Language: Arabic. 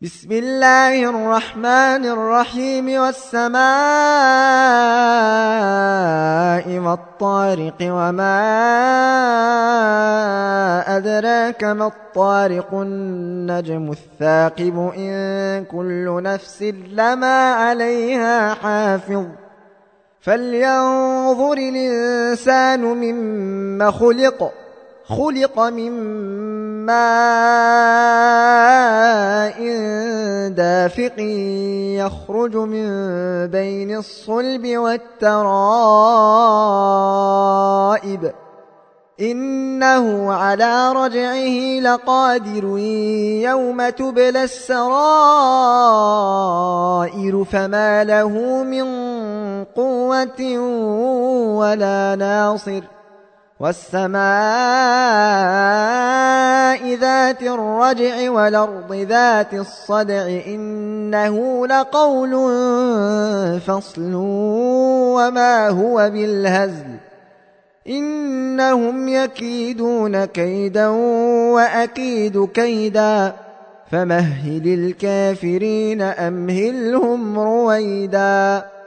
بسم الله الرحمن الرحيم والسماء والطارق وما أدراك ما الطارق النجم الثاقب إن كل نفس لما عليها حافظ فلينظر الإنسان مما خلق من ماء دافق يخرج من بين الصلب والترائب إنه على رجعه لقادر يوم تبلى السرائر فما له من قوة ولا ناصر والسماء ذات الرجع والأرض ذات الصدع إنه لقول فصل وما هو بالهزل إنهم يكيدون كيدا وأكيد كيدا فمهل الكافرين أمهلهم رويدا.